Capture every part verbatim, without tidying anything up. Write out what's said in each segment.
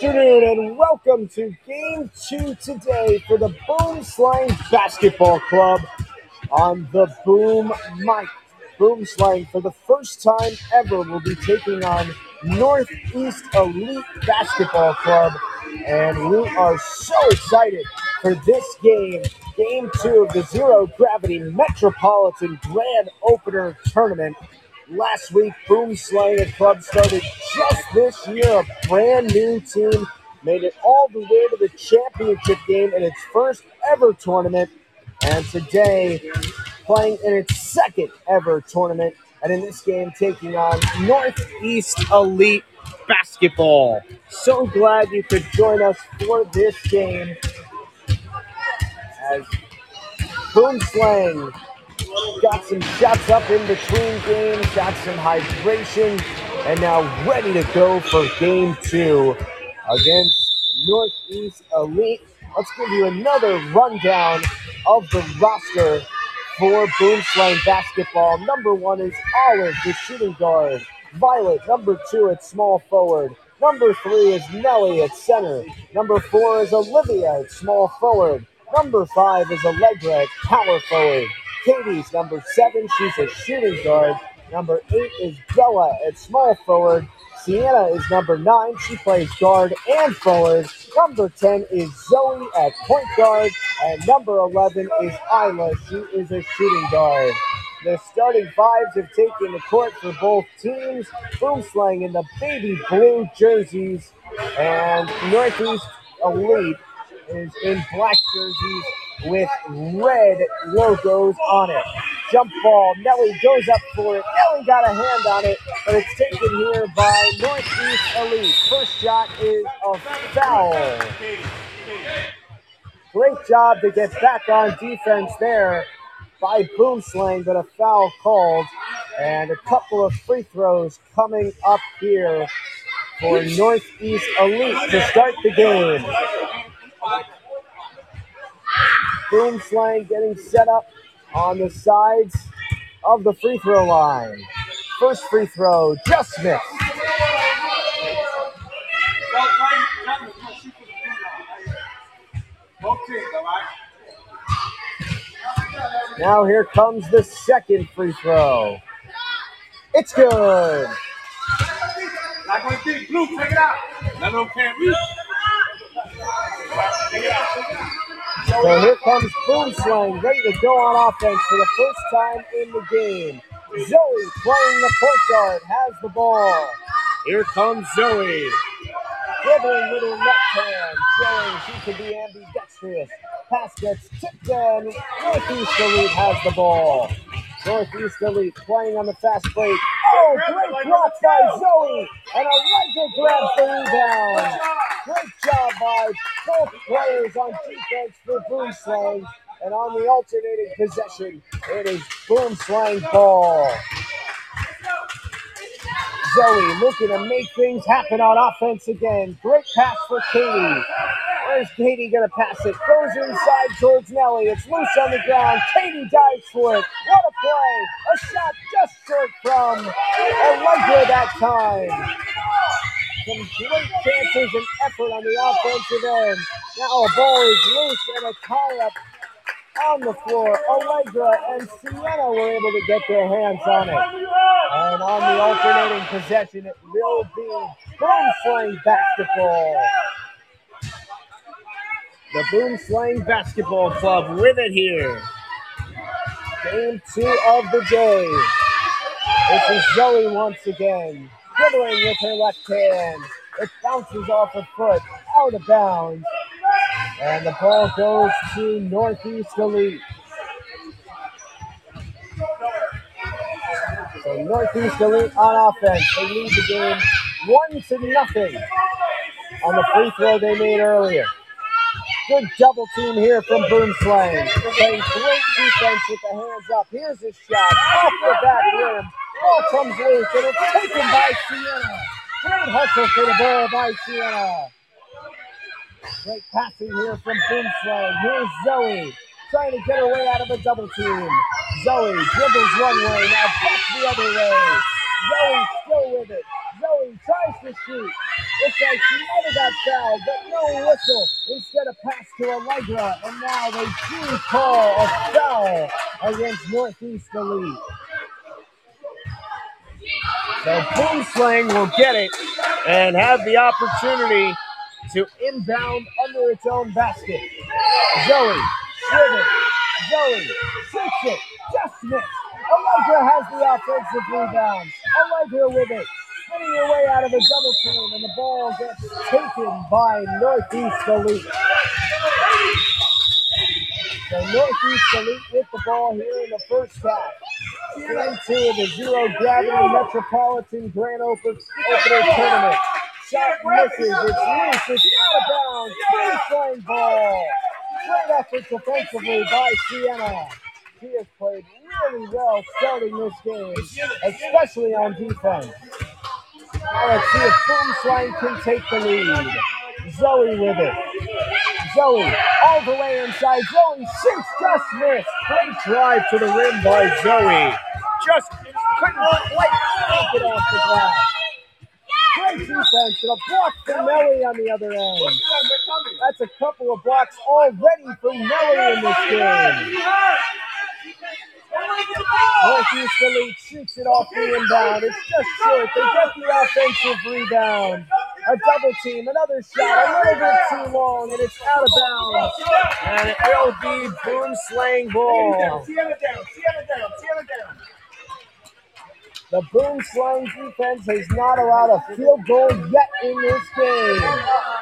afternoon and welcome to game two today for the Boom Slang Basketball Club on the Boom Mic. Boom Slang, for the first time ever, will be taking on Northeast Elite Basketball Club, and we are so excited for this game, game two of the Zero Gravity Metropolitan Grand Opener Tournament. Last week, Boom Slang and Club started just this year, a brand new team, made it all the way to the championship game in its first ever tournament, and today, playing in its second ever tournament, and in this game, taking on Northeast Elite Basketball. So glad you could join us for this game as Boom Slang got some shots up in between games, got some hydration, and now ready to go for game two against Northeast Elite. Let's give you another rundown of the roster for Boom Slang Basketball. Number one is Olive, the shooting guard. Violet, number two at small forward. Number three is Nelly at center. Number four is Olivia at small forward. Number five is Allegra at power forward. Katie's number seven, she's a shooting guard. Number eight is Bella at small forward. Sienna is number nine, she plays guard and forward. Number ten is Zoe at point guard. And number eleven is Isla, she is a shooting guard. The starting fives have taken the court for both teams. Boom Slang in the baby blue jerseys, and Northeast Elite is in black jerseys with red logos on it. Jump ball, Nelly goes up for it. Nelly got a hand on it, but it's taken here by Northeast Elite. First shot is a foul. Great job to get back on defense there by Boom Slang, but a foul called. And a couple of free throws coming up here for Northeast Elite to start the game. Boom Slang getting set up on the sides of the free throw line. First free throw, just missed. Now here comes the second free throw. It's good. Not going to think blue, take it out. None of them can't reach. So here comes Boom Slang, ready to go on offense for the first time in the game. Zoe, playing the point guard, has the ball. Here comes Zoe. Dribbling with her left hand, showing she can be ambidextrous. Pass gets tipped in. Northeast Elite has the ball. Northeast Elite playing on the fast break. Oh, great block by Zoe. And Allegra grabs the rebound. Great job by both players on defense for Boom Slang. And on the alternating possession, it is Boom Slang ball. Zoe looking to make things happen on offense again. Great pass for Katie. Where's Katie going to pass it? Goes inside towards Nelly. It's loose on the ground. Katie dives for it. What a play. A shot just short from Allegra that time. Some great chances and effort on the offensive end. Now a ball is loose and a tie-up on the floor. Allegra and Sienna were able to get their hands on it. And on the alternating possession, it will be Boom Slang Basketball. The Boom Slang Basketball Club with it here. Game two of the day. This is Zoe once again, dribbling with her left hand. It bounces off her foot, out of bounds. And the ball goes to Northeast Elite. So Northeast Elite on offense. They lead the game one to nothing on the free throw they made earlier. Good double team here from Boom Slang. Playing great defense with the hands up. Here's his shot off the back rim. Ball comes loose and it's taken by Sienna. Great hustle for the ball by Sienna. Great passing here from Boom Slang. Here's Zoe trying to get her way out of a double team. Zoe dribbles one way, now back the other way. Zoe still with it. Zoe Zoe tries to shoot. Looks like she might have got fouled, but no whistle. Instead a pass to Allegra, and now they do call a foul against Northeast Elite. So Boom Slang will get it and have the opportunity to inbound under its own basket. Zoe, driven. Zoe shoots it, just missed. Allegra has the offensive rebound. Allegra with it, spinning her way out of a double team, and the ball gets taken by Northeast Elite. So Northeast Elite with the ball here in the first half. Game two of the Zero Gravity Metropolitan Grand Open Opener Tournament. Shot misses, it's loose, it's out of bounds. Boom Slang ball. Great effort defensively by Sienna. She has played really well starting this game, especially on defense. Now let's see if Boom Slang can take the lead. Zoe with it. Zoe all the way inside. Zoe shoots, just missed. Great drive to the rim by Zoe. Just couldn't quite take it off the glass. Great defense and a block for Nelly on the other end. That's a couple of blocks already for Nelly in this game. Northeast Elite shoots it off the inbound. It's just short. They get the offensive rebound. A double team, another shot, a little bit too long, and it's out of bounds. And it will be Boom Slang ball. The Boom Slang defense has not allowed a field goal yet in this game.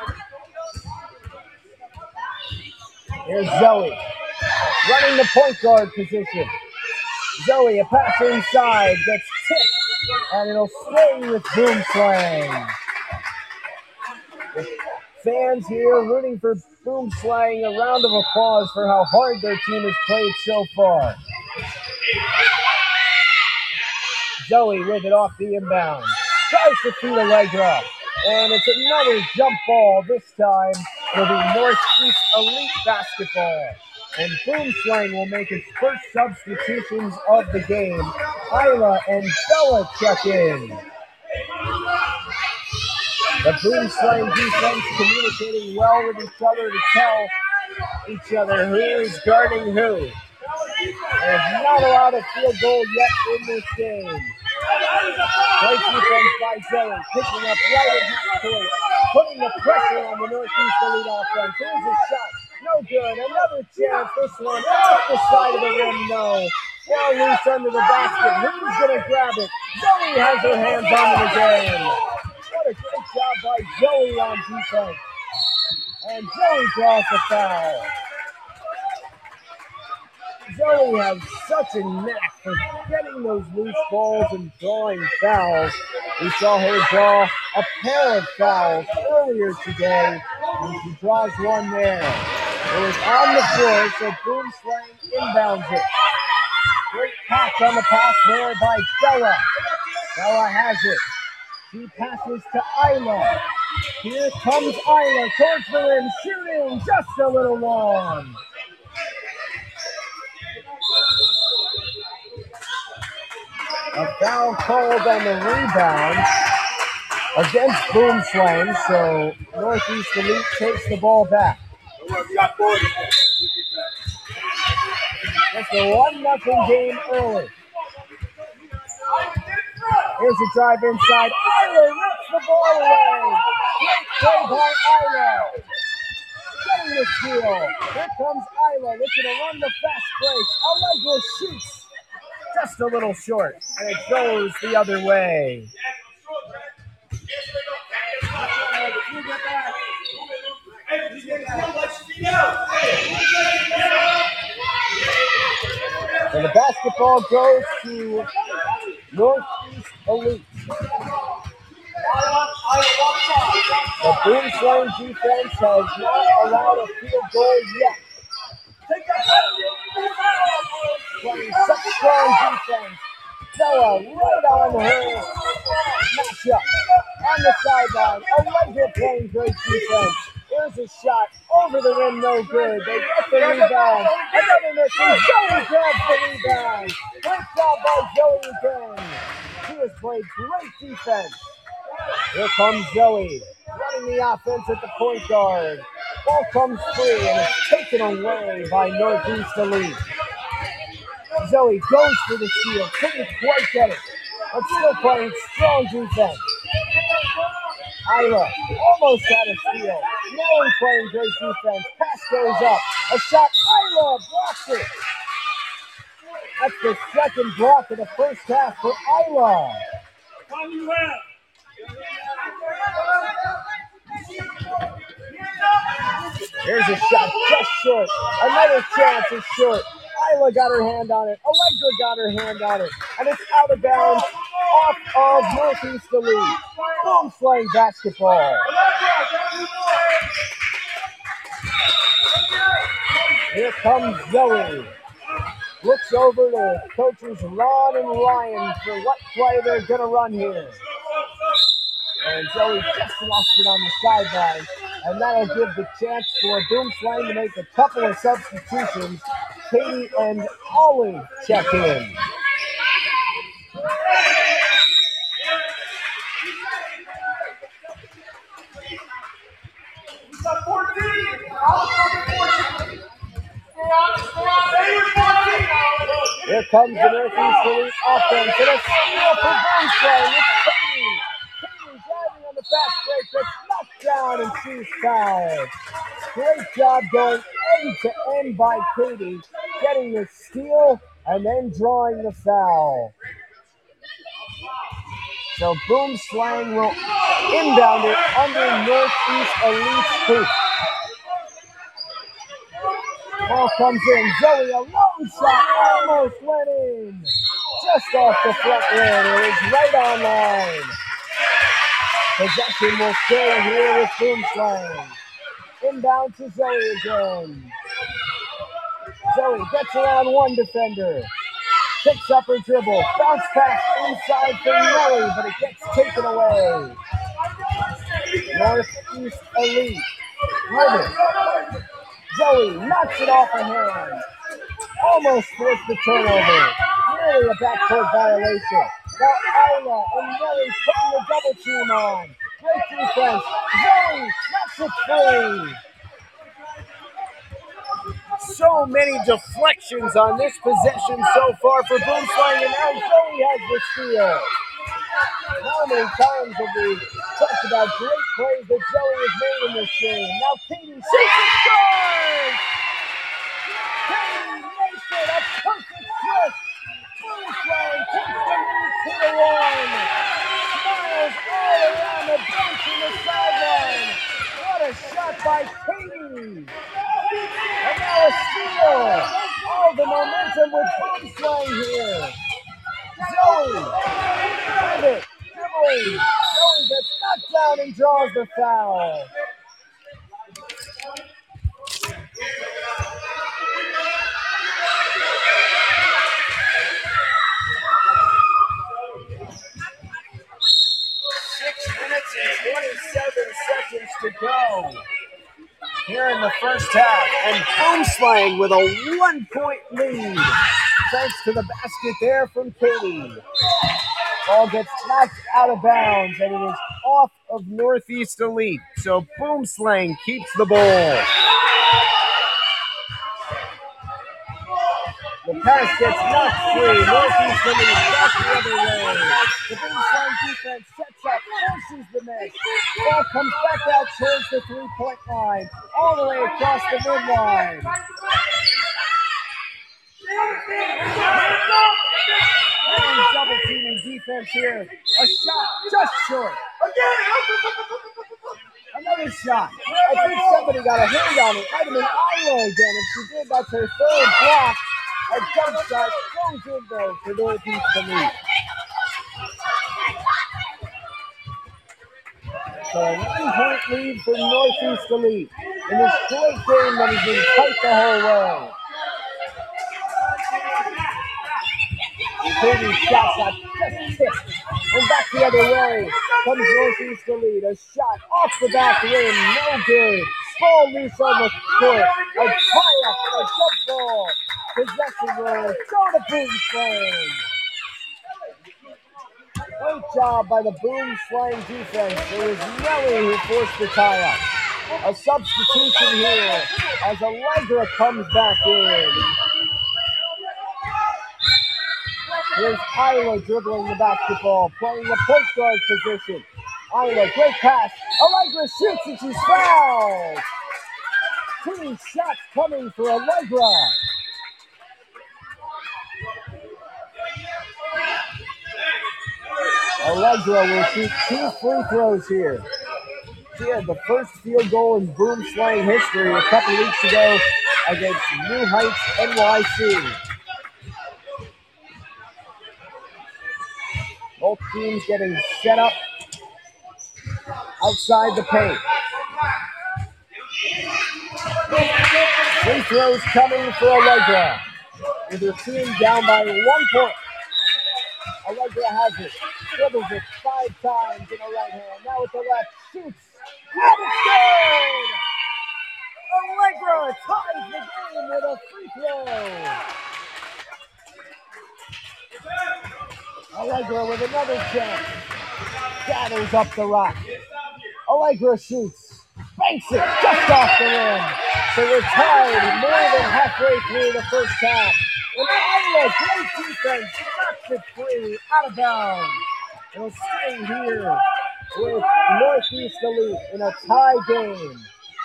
Here's Zoe, running the point guard position. Zoe, a pass inside, gets tipped, and it'll stay with Boom Slang. The fans here rooting for Boom Slang, a round of applause for how hard their team has played so far. Zoe with it off the inbound. Tries to feed Allegra. And it's another jump ball. This time it'll be Northeast Elite basketball. And Boom Slang will make its first substitutions of the game. Isla and Bella check in. The Boom Slang defense communicating well with each other to tell each other who is guarding who. There's not allowed a field goal yet in this game. Great defense by Zoe, picking up right at half court, putting the pressure on the Northeast Elite offense. Here's a shot, no good. Another chance, this one off the side of the rim, no. Ball loose under the basket. Who's going to grab it? Zoe has her hands on it again. What a great job by Zoe on defense. And Zoe draws the foul. Zoe has such a knack for getting those loose balls and drawing fouls. We saw her draw a pair of fouls earlier today, and she draws one there. It was on the floor, so Boom Slang inbounds it. Great catch on the pass there by Bella. Bella has it. She passes to Isla. Here comes Isla towards the rim, shooting just a little long. A foul called on the rebound against Boom Slang, so Northeast Elite takes the ball back. It's a one nothing game early. Here's a drive inside. Isla rips the ball away. Great play by Isla. Getting the steal. Here comes Isla looking to run the fast break. Allegra shoots. Just a little short, and it goes the other way. And the basketball goes to Northeast Elite. The Boom Slang defense has not allowed a field goal yet. Playing such strong defense. Bella right on her matchup on the sideline. Allegra playing great defense. Here's a shot over the rim, no good. They get the rebound. Another missing. Zoe grabs the rebound. Great job by Zoe again. She has played great defense. Here comes Zoe, running the offense at the point guard. Ball comes free and it's taken away by Northeast Elite. Zoe goes for the steal, couldn't quite get it, but still playing strong defense. Isla almost had a steal. Nelly playing great defense. Pass goes up. A shot. Isla blocks it. That's the second block of the first half for Isla. Here's a shot just short. Another chance is short. Isla got her hand on it. Allegra got her hand on it. And it's out of bounds off of Northeast Elite. Boom Slang basketball. Here comes Zoe. Looks over to coaches Ron and Ryan for what play they're going to run here. And Zoe just lost it on the sideline. And that'll give the chance for Boom Slang to make a couple of substitutions. Katie and Ollie check in. Here comes the Northeast Elite offense. And a steal for Boom Slang. It's Katie. Katie driving on the fast break. Gets knocked down and she's fouled. Great job going end to end by Katie, getting the steal and then drawing the foul. So Boom Slang will inbound it under Northeast Elite's hoop. Ball comes in. Zoe, a long shot, almost went in. Just off the front rim. It was right on line. Possession will stay here with Boom Slang. Inbound to Zoe again. Zoe gets around one defender. Picks up her dribble. Bounce pass inside for Nelly, but it gets taken away. Northeast Elite. Ribbon. Zoe knocks it off her hand. Almost forced the turnover. Nearly a backcourt violation. Now Isla and Nelly putting the double team on. Great defense. Zoe knocks it free. So many deflections on this possession so far for Boom Slang, and now Zoe has the steal. How many times have we talked about great plays that Zoe has made in this game? Now Katie shoots and scores! Katie makes it a perfect twist. Boom Slang takes the lead to the one. Smiles all around the bench and the sideline. What a shot by Katie! And now a steal. All the momentum with Boom Slang here. Zoe, with it, dribbling. Zoe gets knocked down and draws the foul. Six minutes and twenty-seven seconds to go here in the first half, and Boom Slang with a one-point lead, thanks to the basket there from Katie. Ball gets knocked out of bounds, and it is off of Northeast Elite. So Boom Slang keeps the ball. The pass gets knocked free. Northeast Elite back the other way. The Boom Slang defense sets up, forces the miss. Ball comes back out towards the three-point line, all the way across the midline. And double teaming defense here. A shot just short. Another shot. I think somebody got a hand on it. Might have been Isla again. If she did, that's her third block. A jump shot goes in though for Northeast Elite. So a one-point lead for Northeast Elite in this great game that has been tight the whole way. Katie's shot shot just tipped. And back the other way comes Northeast Elite. A shot off the back rim, no good. Ball loose on the court. A tie-up and a jump ball. Possession will go to Boom Slang. Great job by the Boom Slang defense. It was Nelly who forced the tie-up. A substitution here as Allegra comes back in. Here's Isla dribbling the basketball, playing the point guard position. Isla, great pass. Allegra shoots and she's fouled. Two shots coming for Allegra. Allegra will shoot two free throws here. She had the first field goal in Boom Slang history a couple weeks ago against New Heights N Y C. Both teams getting set up outside the paint. Free throws coming for Allegra. With her team down by one point. Allegra has it. Dribbles it five times in her right hand. Now with the left. Shoots. And it's good! Allegra ties the game with a free throw. Allegra with another chance. Gathers up the rock. Allegra shoots. Banks it just off the rim. So we're tied more than halfway through the first half. And Isla, great defense, knocks it free, out of bounds. It'll stay here with Northeast Elite in a tie game.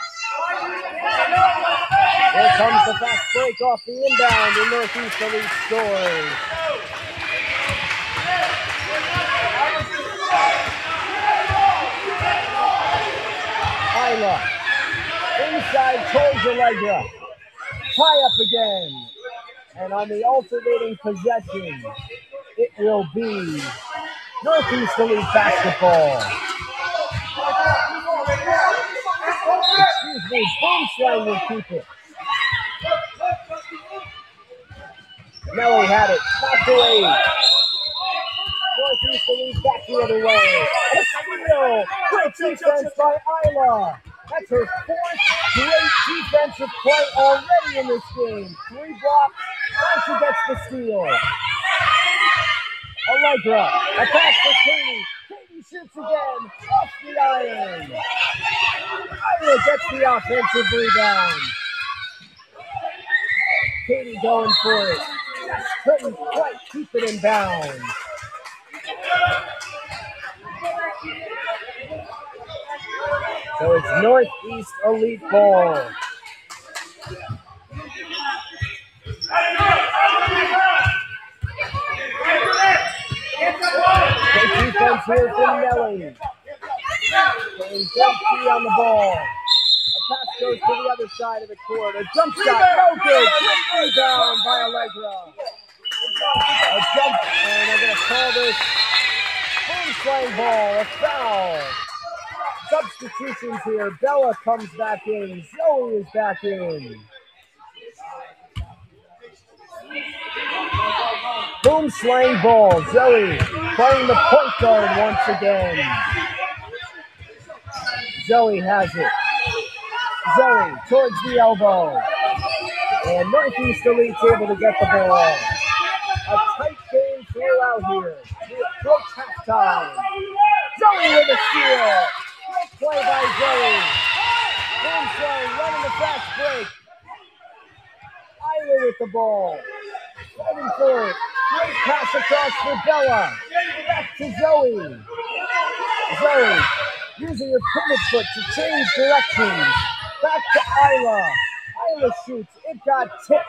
Here comes the fast break off the inbound, and Northeast Elite scores. Isla, inside towards Allegra. Tie up again. And on the alternating possession, it will be Northeast Elite basketball. Excuse me, Boom Slang will keep it. Nelly had it, knocked away. Northeast Elite back the other way. A steal! Great defense by Isla. That's her fourth great defensive play already in this game. Three blocks, now she gets the steal. Allegra, a pass for Katie. Katie shoots again, off the iron. Isla gets the offensive rebound. Katie going for it. Just couldn't quite keep it in bounds. So it's Northeast Elite ball. Great defense here from Nelly. Playing J P on the ball. A pass goes to the other side of the court. A jump shot, no good. Great rebound by Allegra. A jump, and they're going to call this Boom Slang ball, a foul. Substitutions here. Bella comes back in. Zoe is back in. Boom Slang ball. Zoe playing the point guard once again. Zoe has it. Zoe towards the elbow. And Northeast Elite's able to get the ball. A tight game throughout here. We approach halftime. Zoe with a steal. Great play by Zoe. Boom Slang running the fast break. Isla with the ball. Fighting for it. Great pass across for Bella. Back to Zoe. Zoe using her pivot foot to change directions. Back to Isla. Isla shoots. It got tipped.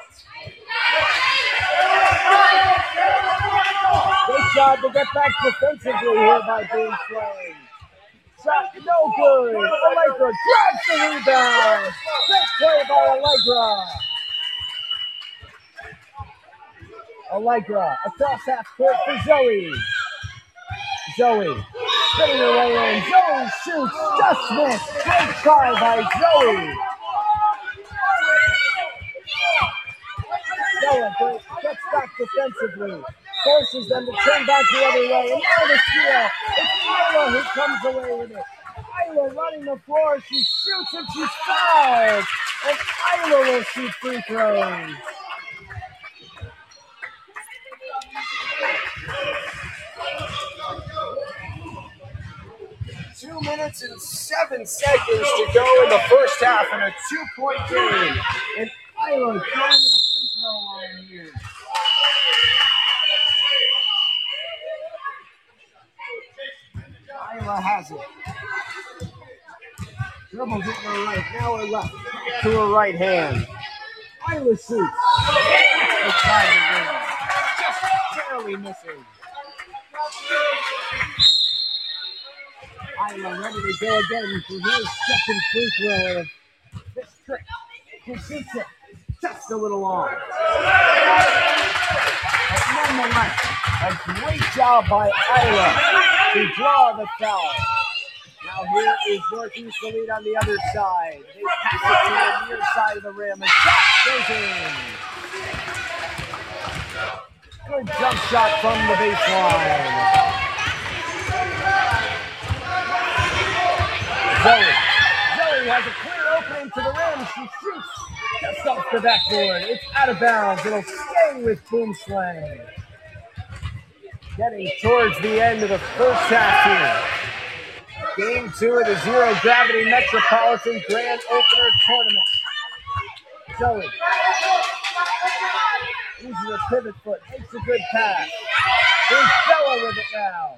Great job to get back defensively here by Boom Slang. Shot no good. Allegra grabs the rebound. Great play by Allegra. Allegra across half court for Zoe. Zoe spinning her way in. Zoe shoots. Just missed. Great try by Zoe. Zoe gets back defensively. Forces them to turn back the other way. And now the steal. It's Isla who comes away with it. Isla running the floor. She shoots and she's fouled. And Isla will shoot free throws. minutes and seven seconds to go in the first half in a two-point game. And Isla going to the free throw line here. Isla has it. Dribbles it to her right, now her left, to her right hand. Isla shoots. Outside the rim. Just barely missing. Isla ready to go again for her second free throw. This trick, she shoots it just a little long. But nonetheless, a great job by Isla to draw the foul. Now here is Northeast the lead on the other side. They pass it to the near side of the rim. A shot goes in. Good jump shot from the baseline. Zoe. Zoe has a clear opening to the rim. She shoots just off the backboard. It's out of bounds. It'll stay with Boomslang. Getting towards the end of the first half here. Game two of the Zero Gravity Metropolitan Grand Opener Tournament. Zoe uses a pivot foot, makes a good pass. Here's Bella with it now.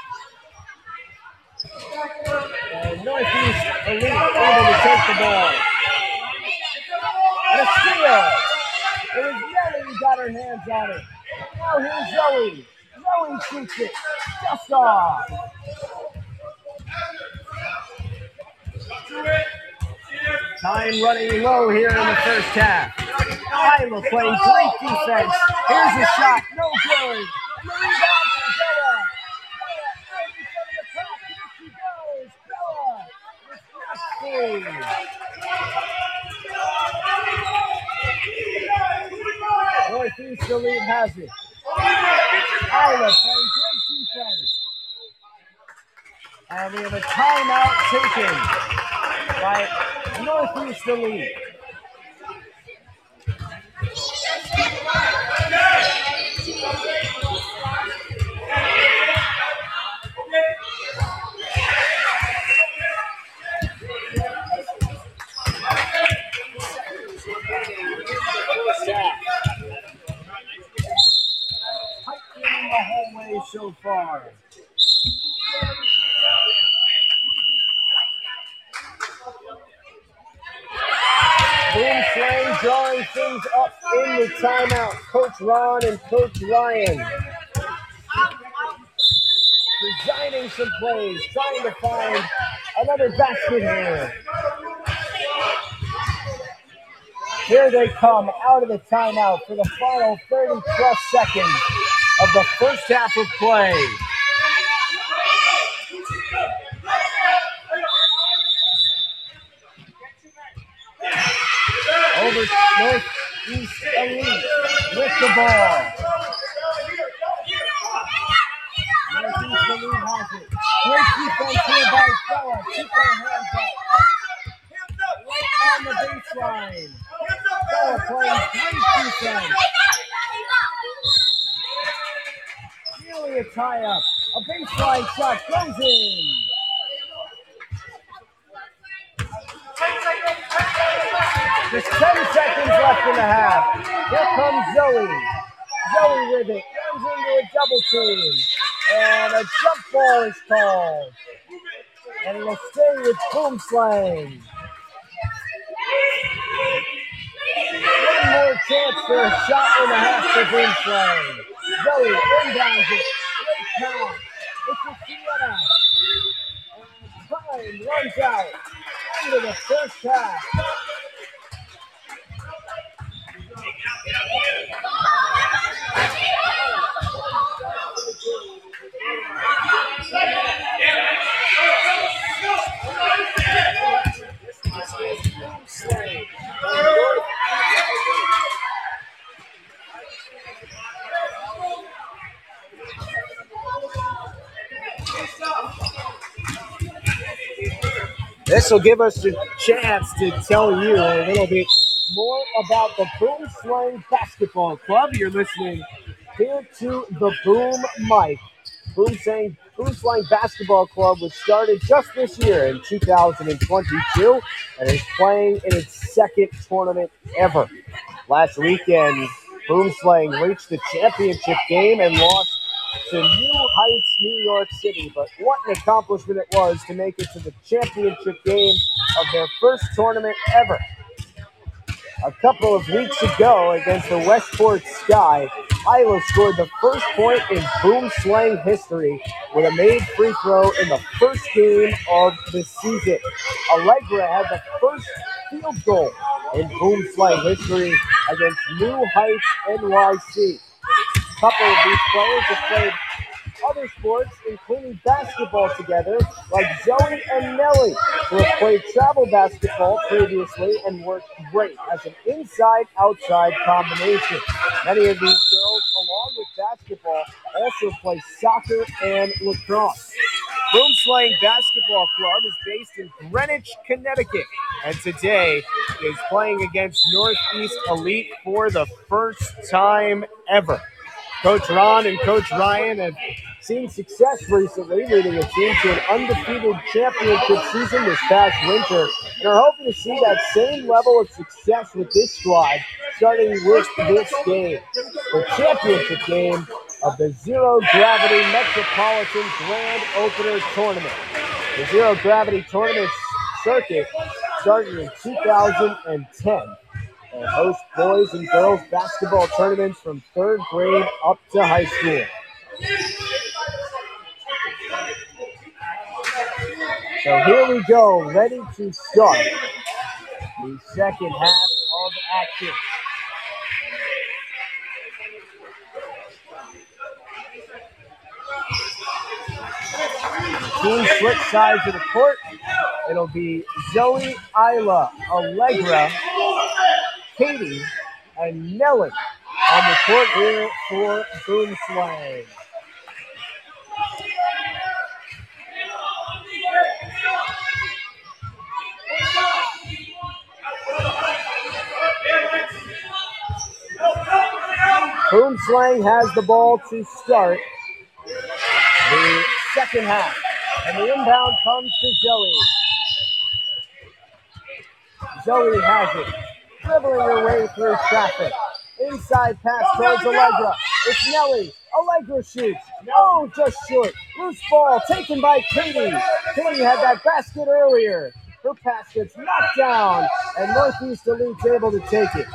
And Northeast Elite able to take the ball. And a steal. It was Nelly who got her hands on it. Now here's Zoe. Zoe shoots it just off. Time running low here in the first half. Isla playing great defense. Here's a shot, no good. And the rebound for Bella. Bella right in front of the top. Here she goes. Bella with nothing. Northeast Elite has it. Isla playing great defense. And we have a timeout taken by Northeast Elite. Tightening the whole way so far. Boomslang drawing things up in the timeout. Coach Ron and Coach Ryan designing some plays, trying to find another basket here. Here they come out of the timeout for the final thirty plus seconds of the first half of play. Over Northeast Elite with the ball. Northeast Elite has it. Great defense here by Bella. Keep their hands up. Right on the baseline. Bella playing great defense. Really a tie-up. A baseline shot goes in. Just ten seconds left in the half. Here comes Zoe. Zoe with it. Runs into a double team. And a jump ball is called. And it'll stay with Boomslang. One more chance for a shot and a half for Boomslang. Zoe inbounds it. Great pass. It's a Sienna. And time runs out. End of the first half. This will give us a chance to tell you a little bit more about the Boomslang Basketball Club. You're listening here to the Boom Mic. Boomslang, Boomslang Basketball Club was started just this year in two thousand twenty-two and is playing in its second tournament ever. Last weekend, Boomslang reached the championship game and lost to New Heights, New York City. But what an accomplishment it was to make it to the championship game of their first tournament ever. A couple of weeks ago against the Westport Sky, Isla scored the first point in Boomslang history with a made free throw in the first game of the season. Allegra had the first field goal in Boomslang history against New Heights, N Y C. A couple of these players have played other sports, including basketball together, like Zoe and Nellie, who have played travel basketball previously and worked great as an inside-outside combination. Many of these girls, along with basketball, also play soccer and lacrosse. Boomslang Basketball Club is based in Greenwich, Connecticut, and today is playing against Northeast Elite for the first time ever. Coach Ron and Coach Ryan have seen success recently, leading a team to an undefeated championship season this past winter, and are hoping to see that same level of success with this squad, starting with this game, the championship game of the Zero Gravity Metropolitan Grand Opener Tournament. The Zero Gravity Tournament circuit started in two thousand ten. And host boys and girls basketball tournaments from third grade up to high school. So here we go, ready to start the second half of action. Team split sides of the court. It'll be Zoe, Isla, Allegra, Katie, and Nellie on the court here for Boomslang. Boomslang has the ball to start the second half. And the inbound comes to Zoe. Zoe has it, dribbling her way through traffic. Inside pass towards Allegra. It's Nellie. Allegra shoots. No, just short. Loose ball taken by Katie. Katie had that basket earlier. Her pass gets knocked down, and Northeast Elite's able to take it.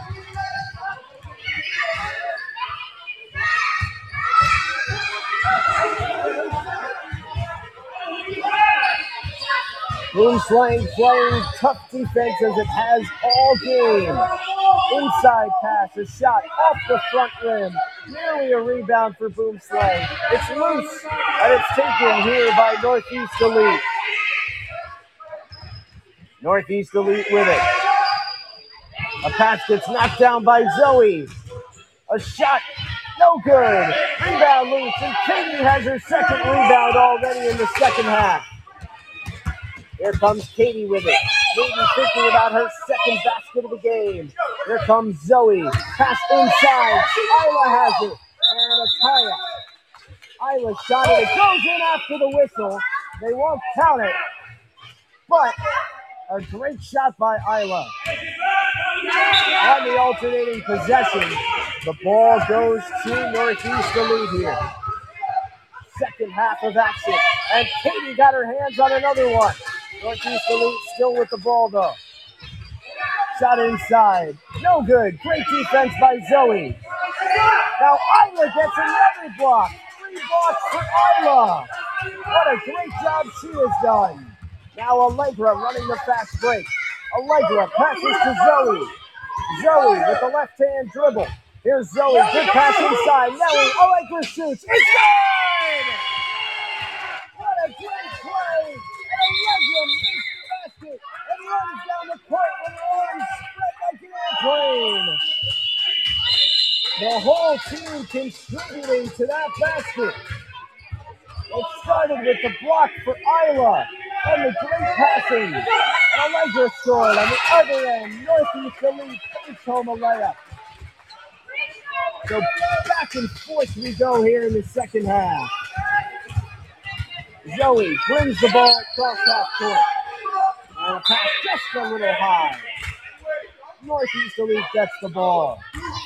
Boomslang playing tough defense as it has all game. Inside pass, a shot off the front rim. Nearly a rebound for Boomslang. It's loose, and it's taken here by Northeast Elite. Northeast Elite with it. A pass gets knocked down by Zoe. A shot, no good. Rebound loose, and Katie has her second rebound already in the second half. Here comes Katie with it. Maybe thinking about her second basket of the game. Here comes Zoe. Pass inside. Isla has it. And a tie-up. Isla shot it. It goes in after the whistle. They won't count it. But a great shot by Isla. On the alternating possession, the ball goes to Northeast Elite here. Second half of action. And Katie got her hands on another one. Northeast Elite still with the ball, though. Shot inside. No good. Great defense by Zoe. Now Isla gets another block. Three blocks for Isla. What a great job she has done. Now Allegra running the fast break. Allegra passes to Zoe. Zoe with the left-hand dribble. Here's Zoe. Good pass inside. Nellie. Allegra shoots. It's good! What a great play! Allegra makes the basket and runs down the court with her arms spread like an airplane. The whole team contributing to that basket. It started with the block for Isla and the great passing. And Allegra scored on the other end. Northeast Elite takes home a layup. So back and forth we go here in the second half. Zoe brings the ball across half court. And a pass just a little high. Northeast Elite gets the ball.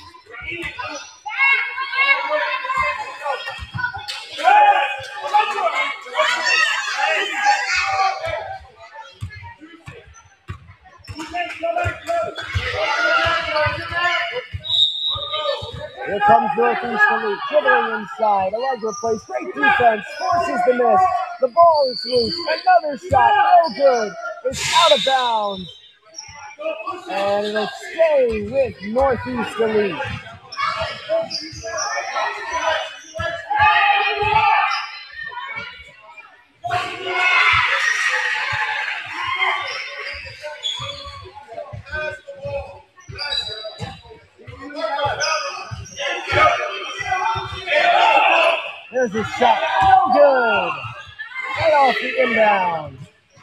Here comes Northeast Elite, dribbling inside. Allegra plays great defense, forces the miss. The ball is loose. Another shot, no good. It's out of bounds. And it'll stay with Northeast Elite. There's a shot, no good. Right off the inbound.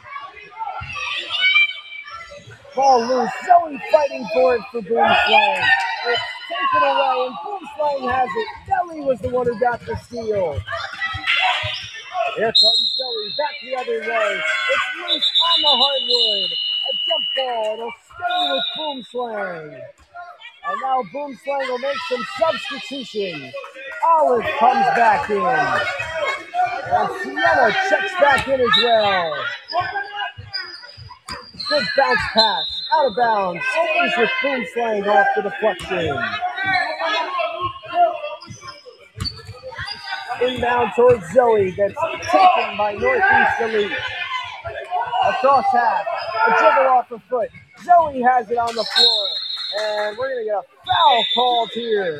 Ball loose, Zoe fighting for it for Boom Slang. It's taken away, and Boom Slang has it. Zoe was the one who got the steal. Here comes Zoe, back the other way. It's loose on the hardwood. A jump ball, it'll stay with Boom Slang. And now Boom Slang will make some substitutions. Olive comes back in. And Sienna checks back in as well. Good bounce pass, out of bounds. Stays with Boom Slang off the deflection. Inbound towards Zoe, that's taken by Northeast Elite. Across half, a dribble off the foot. Zoe has it on the floor, and we're going to get a foul called here.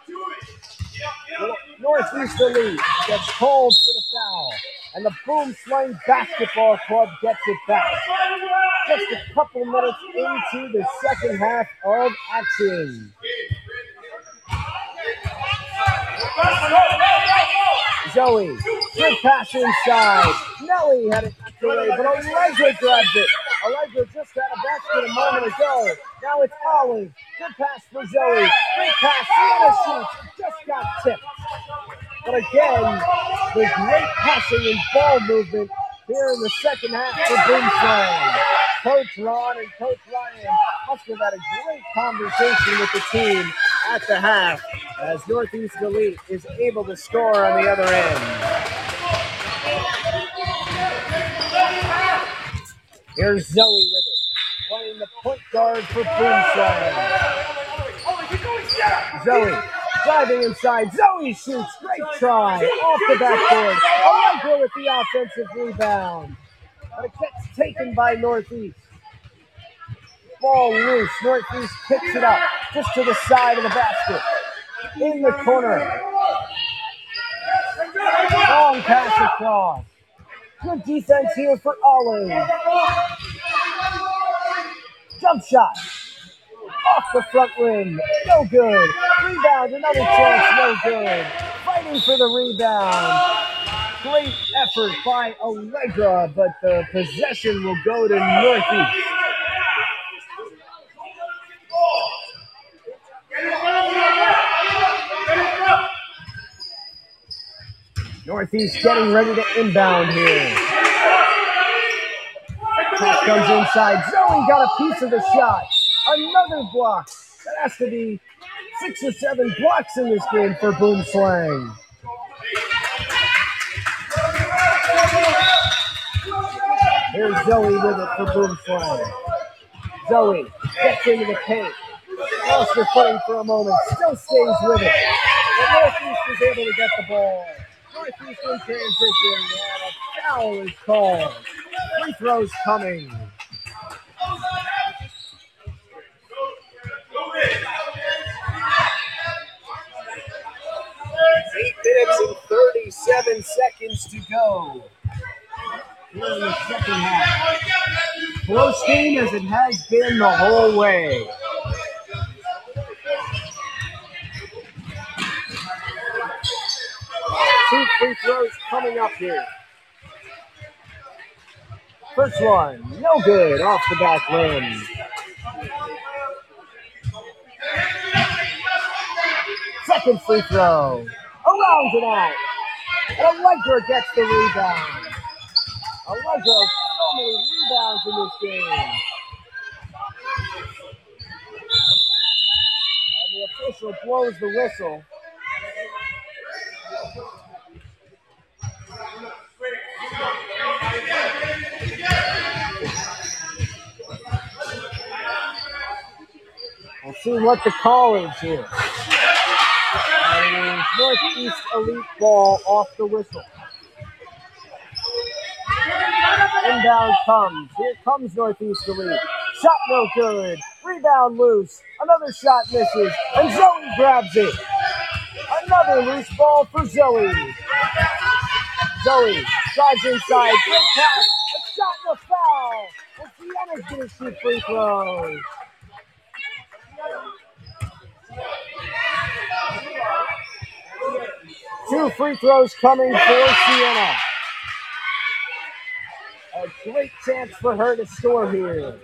Northeast Elite gets called for the foul, and the Boom Slang Basketball Club gets it back. Just a couple minutes into the second half of action. Zoe, good pass inside. Nelly had it knocked away, but Allegra grabs it. Allegra just had a basket a moment ago. Now it's Olive. Good pass for Zoe. Great pass. Sienna shoots. Just got tipped. But again, with great passing and ball movement here in the second half for Boom Slang. Coach Ron and Coach Ryan must have had a great conversation with the team at the half as Northeast Elite is able to score on the other end. Here's Zoe with it, playing the point guard for Boom Slang. Zoe driving inside. Zoe shoots. Great try. Off the backboard. Allegra with the offensive rebound. But it gets taken by Northeast. Ball loose. Northeast picks it up just to the side of the basket. In the corner. Long pass across. Good defense here for Olive. Jump shot. Off the front rim. No good. Rebound. Another chance. No good. Fighting for the rebound. Great effort by Allegra, but the possession will go to Northeast. Northeast getting ready to inbound here. Pass comes inside. Zoe got a piece of the shot. Another block. That has to be six or seven blocks in this game for Boom Slang. Here's Zoe with it for Boom Slang. Zoe gets into the paint. Lost her footing for a moment. Still stays with it. But Northeast is able to get the ball. Northeast in transition. And a foul is called. Free throws coming. Eight minutes and thirty-seven seconds to go here in the second half. Close game as it has been the whole way. Two free throws coming up here. First one, no good, off the back rim. Second free throw, around and out. And Allegra gets the rebound. Allegro, so many rebounds in this game. And the official blows the whistle. We'll see what the call is here. And Northeast Elite ball off the whistle. Inbound comes. Here comes Northeast Elite. Shot no good. Rebound loose. Another shot misses. And Zoe grabs it. Another loose ball for Zoe. Zoe drives inside. Great pass. A shot and a foul. And Sienna's going to shoot free throws. Two free throws coming for Sienna. A great chance for her to score here.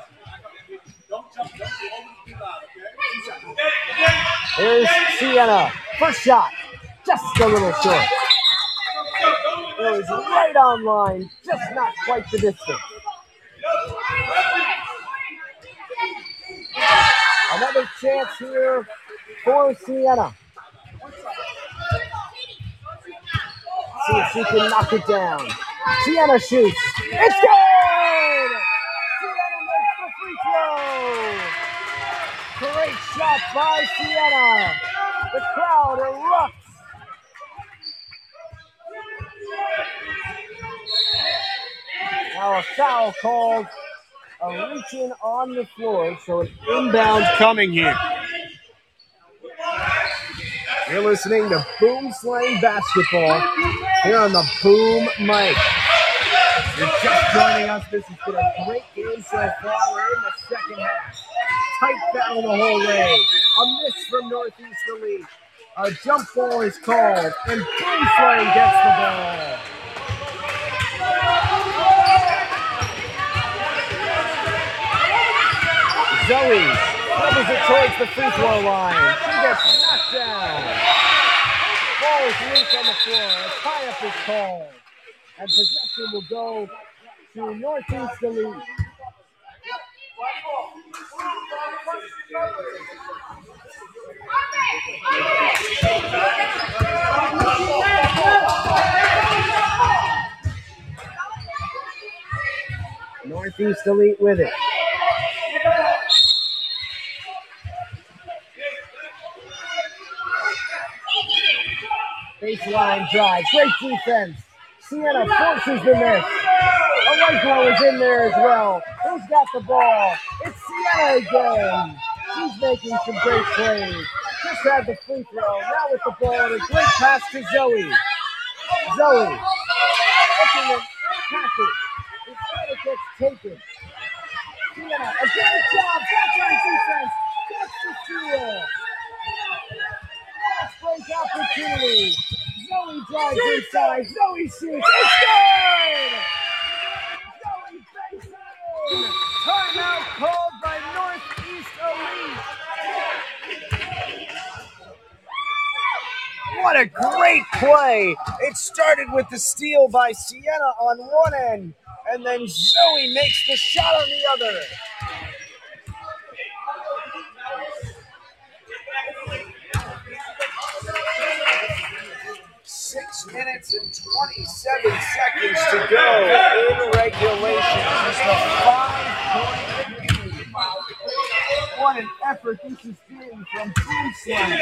Here's Sienna. First shot. Just a little short. It was right on line. Just not quite the distance. Another chance here for Sienna. See if she can knock it down. Sienna shoots. It's good! Sienna makes the free throw. Great shot by Sienna. The crowd erupts. Now a foul called. A reaching on the floor, so an inbound coming here. You're listening to Boom Slang Basketball here on the Boom mic. You're just joining us. This has been a great game so far. We're in the second half. Tight battle the whole way. A miss from Northeast Elite. A jump ball is called, and Boom Slang gets the ball. Zoe dribbles it towards the free throw line. She gets knocked down. Ball is loose on the floor. A tie-up is called. And possession will go to Northeast Elite. Northeast Elite with it. Baseline drive. Great defense. Sienna forces the miss. Allegro is in there as well. Who's got the ball? It's Sienna again. She's making some great plays. Just had the free throw. Now with the ball and a great pass to Zoe. Zoe. Looking at passes. Instead it gets taken. Sienna, a great job. Backline defense. That's the steal. Fast break opportunity. Zoe drives inside. Zoe shoots. It's good! Zoe banks it in. Timeout called by Northeast Elite. What a great play. It started with the steal by Sienna on one end, and then Zoe makes the shot on the other. Six minutes and twenty-seven seconds to go in regulation. Just a five-point lead. What an effort this has been from Boom Slang.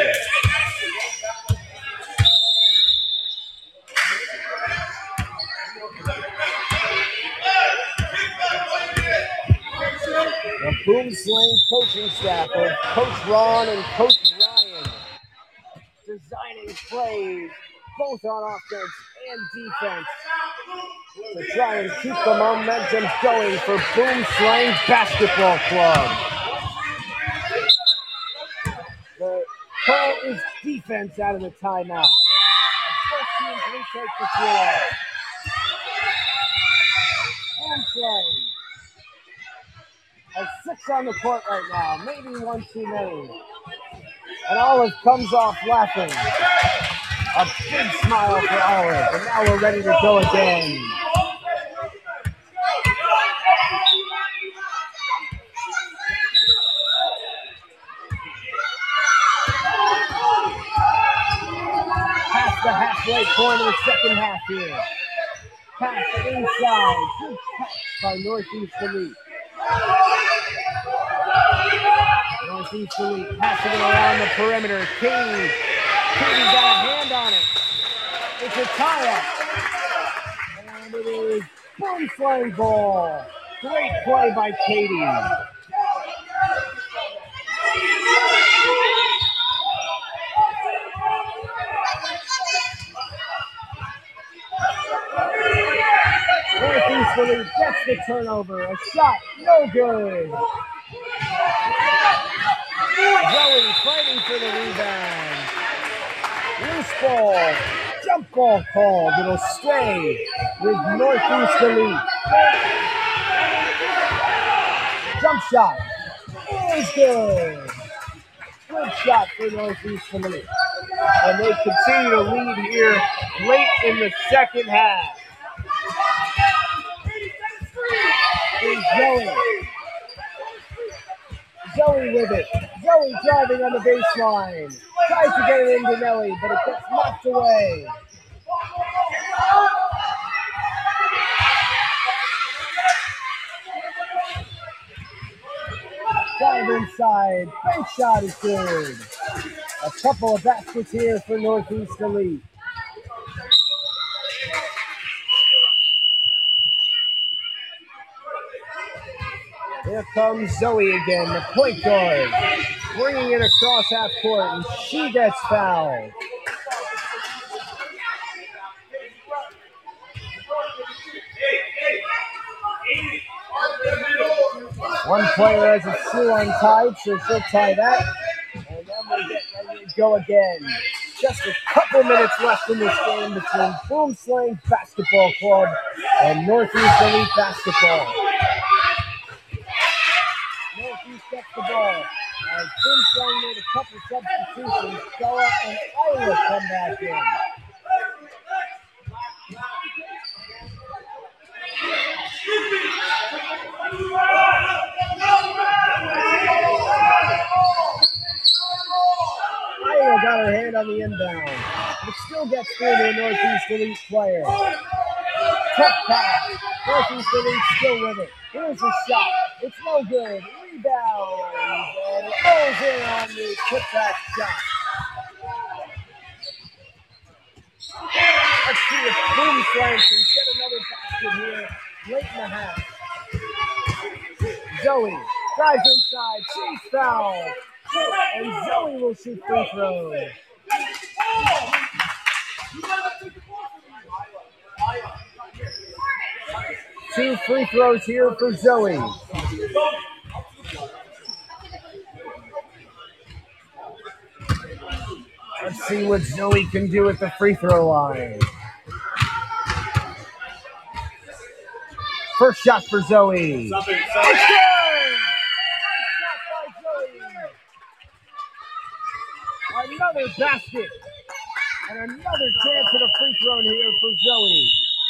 The Boom Slang coaching staff of Coach Ron and Coach Ryan designing plays both on offense and defense to try and keep the momentum going for Boom Slang Basketball Club. The call is defense out of the timeout. As both teams retake the floor. Boom Slang has six on the court right now, maybe one too many. And Olive comes off laughing. A big smile for Olive, and now we're ready to go again. halfway point of the second half here. Pass inside. Good catch by Northeast Elite. Northeast Elite passing it around the perimeter. Katie. Katie got a hand on it. It's a tie-up. And it is boom flying ball. Great play by Katie. Northeast Elite gets the turnover. A shot, no good. Zoe fighting for the rebound. Loose ball. Jump ball called. It'll stay with Northeast Elite. Jump shot. Is good. Good shot for Northeast Elite. And they continue to lead here late in the second half. Here's Zoe. Zoe with it. Zoe driving on the baseline. Tries to get it into Nelly, but it gets knocked away. Drive inside. Bank shot is good. A couple of baskets here for Northeast Elite. Here comes Zoe again, the point guard, bringing it across half court, and she gets fouled. One player has a shoe untied, so she'll tie that, and then we'll get ready to go again. Just a couple minutes left in this game between Boom Slang Basketball Club and Northeast Elite Basketball. Northeast gets the ball. As Boom Slang made a couple substitutions, Stella and Isla come back in. Isla got her hand on the inbound, but still gets through to a Northeast Elite player. Tough pass. Northeast Elite still with it. Here's a shot. It's no good. Rebound. And it goes in on the putback shot. Let's see if Boom Slang can get another basket here late in the half. Zoe drives inside. She's fouled. And Zoe will shoot free throws. Two free throws here for Zoe. Let's see what Zoe can do at the free throw line. First shot for Zoe. It's good! First shot by Zoe. Another basket. And another chance at a free throw here for Zoe.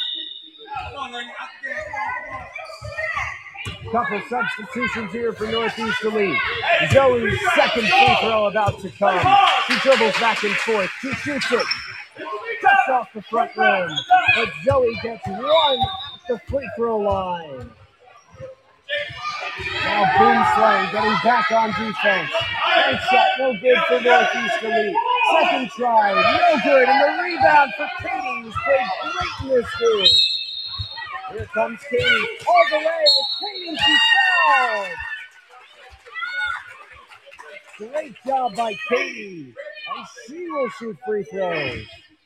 Couple substitutions here for Northeast Elite. Zoe's second free throw about to come. She dribbles back and forth. She shoots it just off the front rim. But Zoe gets one at the free throw line. Now Boom Slang getting back on defense. Bank shot, no good for Northeast Elite. Second try, no good. And the rebound for Katie, who's played great in this game. Here comes Katie all the way. It's Katie, she's fouled. Great job by Katie. And she will shoot free throws.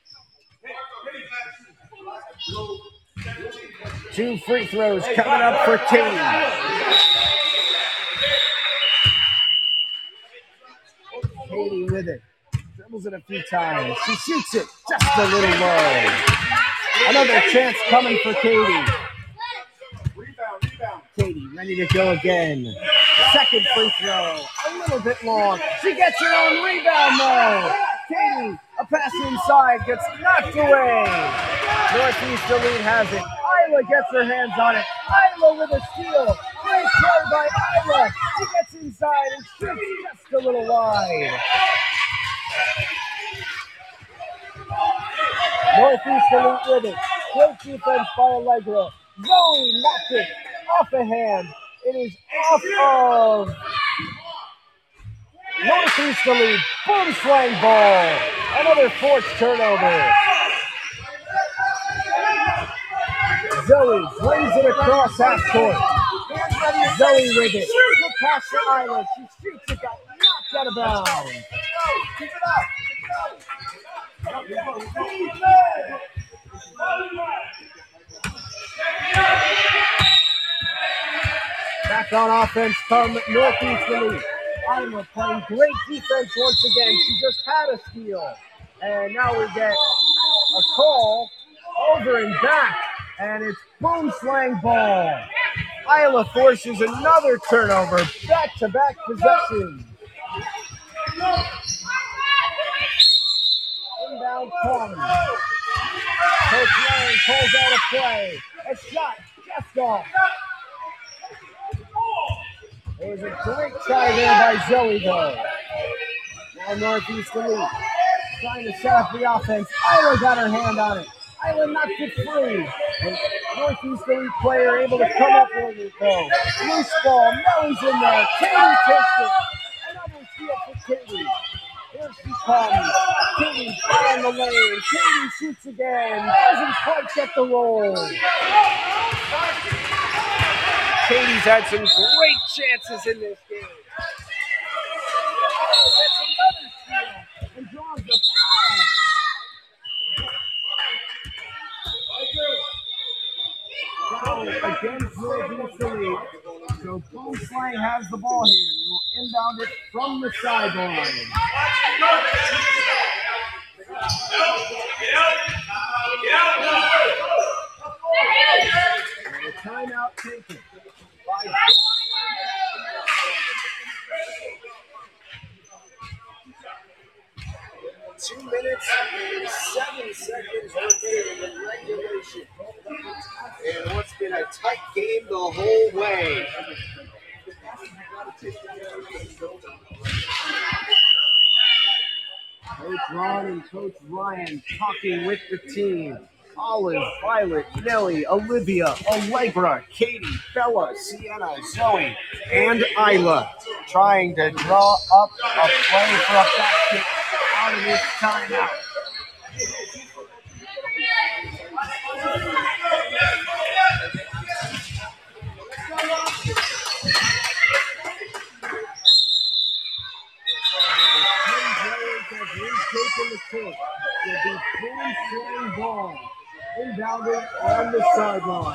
Two free throws coming up for Katie. Katie with it. Dribbles it a few times. She shoots it just a little low. Another chance coming for Katie. Katie ready to go again. Second free throw. A little bit long. She gets her own rebound though. Katie, a pass inside, gets knocked away. Northeast Elite has it. Isla gets her hands on it. Isla with a steal. Great play by Isla. She gets inside and shoots just a little wide. Northeast Elite with it. Great defense by Allegra. Zoe knocked it off a hand. It is off of Northeast Elite. Boom slang ball. Another forced turnover. Zoe brings it across half court. Zoe with it. Good pass to Isla. She shoots it, got knocked out of bounds. Keep it up. Back on offense come Northeast Elite. Isla playing great defense once again. She just had a steal. And now we get a call over and back. And it's boom slang ball. Isla forces another turnover. Back-to-back possessions. Inbound comes. Coach Lang pulls out a play. A shot just off. It was a great try there by Zoe, though. Now Northeast Elite trying to set up the offense. Isla got her hand on it. Isla knocked it free. And Northeast Elite player able to come up with it, though. Loose ball. Mellie's in there. Katie takes it. Another steal for Katie. Here she comes. Katie down the lane. Katie shoots again. Doesn't quite get the roll. Katie's had some great chances in this game. Oh, that's another steal. And draws the foul. Foul against Northeast Elite. So Boom Slang has the ball here. They will inbound it from the sideline. And a timeout taken by Two minutes and seven seconds remaining in regulation. And what's been a tight game the whole way. Coach Ron and Coach Ryan talking with the team. Olive, Violet, Nellie, Olivia, Allegra, Katie, Bella, Sienna, Zoe, and Isla trying to draw up a play for a basket out of this timeout. Retaking the court will be Boom Slang ball. Inbounded on the sideline.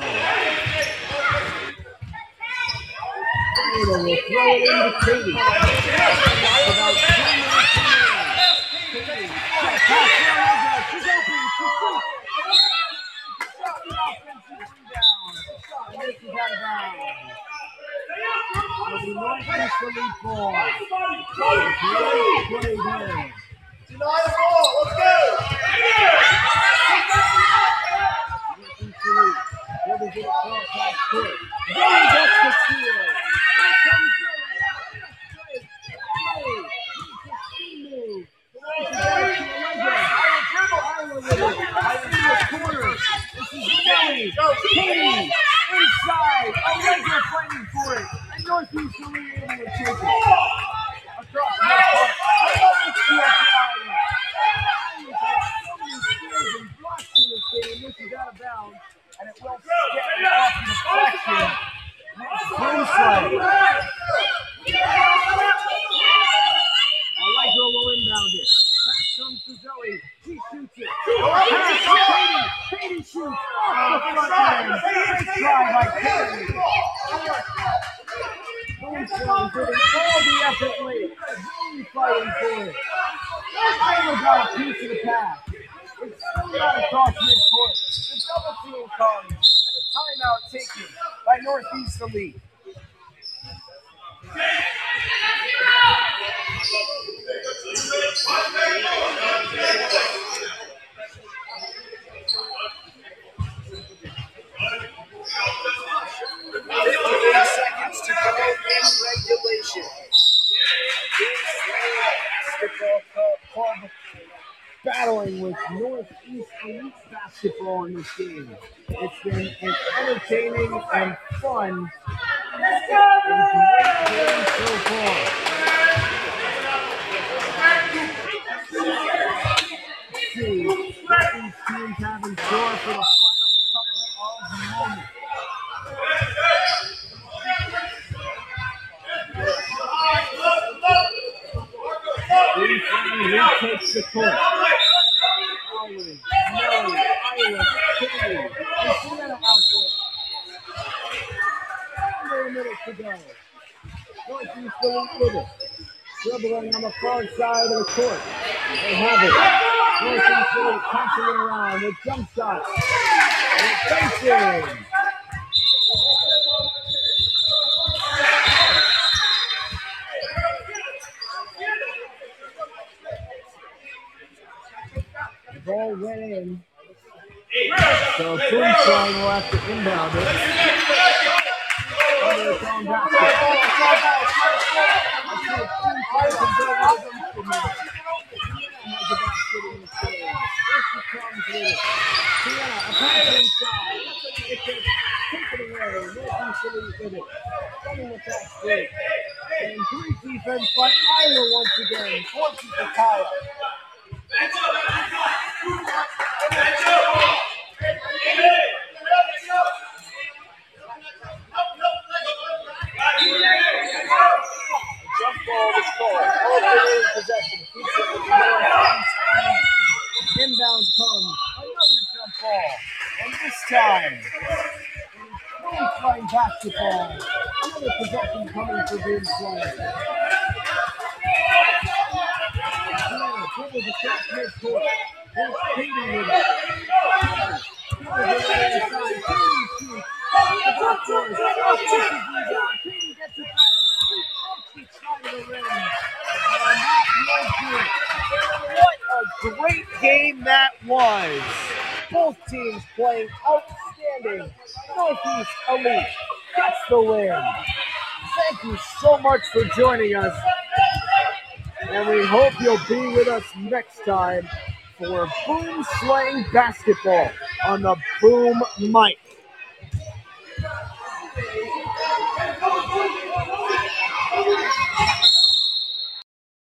Ida will throw it into Katie. About two minutes remaining. Katie, pass to Allegra. She's open. She's shoots. Shot the offensive rebound. Shot misses out of bounds. It'll be Northeast Elite ball. Great play there. Deny the ball. Let's go. Where they get it across half court. Zoe gets the steal. Here comes Zoe. Zoe makes a steam move. Isla with it. Isla in the corner. This is Nellie. Katie inside. Allegra fighting for it. And Northeast Elite able to take it. Across midcourt. Another steal for Isla. Isla's had so many steals and blocks in this game. This is out of bounds. And it will get off the deflection. Boom Slang. Allegra will inbound it. Pass comes to Zoe. She shoots it. Pass to Katie. Katie shoots off the front end. Great try by Katie. Boom Slang didn't all the effort late. Zoe fighting for it. Isla got a piece of the pass. It's still not across midcourt. The double team comes, and a timeout taken by Northeast Elite. fifty-eight seconds to go in regulation. Basketball club battling with Northeast elite basketball in this game. It's been an entertaining and fun and great game so far. Let's see what these teams have in store for the final couple of moments. Boom Slang retakes the court. Always, Murray, Iowa, Kelly, and Sienna out there. Under a minute to go. Northeast Elite with it. Dribbling on the far side of the court. They have it. Northeast Elite passing it around with jump shots. And facing. The ball went in. So Boom Slang will have to inbound it. Under its own basket. Sienna, a pass inside. It gets taken away. Northeast Elite with it. Running the fast break. And great defense by Iowa once again. Forces the Kyle. Jump ball was called. Alternating possession. Inbound comes. Another jump ball. And this time, Boom Slang basketball. Another possession coming for Boom Slang. Dribbles across midcourt. Here's Katie with it. Dribbles around the side. Katie shoots. The back door. Katie gets it back. Side of the rim. And that was it. What a great game that was. Both teams playing outstanding. Northeast Elite gets the win. Thank you so much for joining us. And we hope you'll be with us next time for Boom Slang basketball on the Boom Mic. Thank you.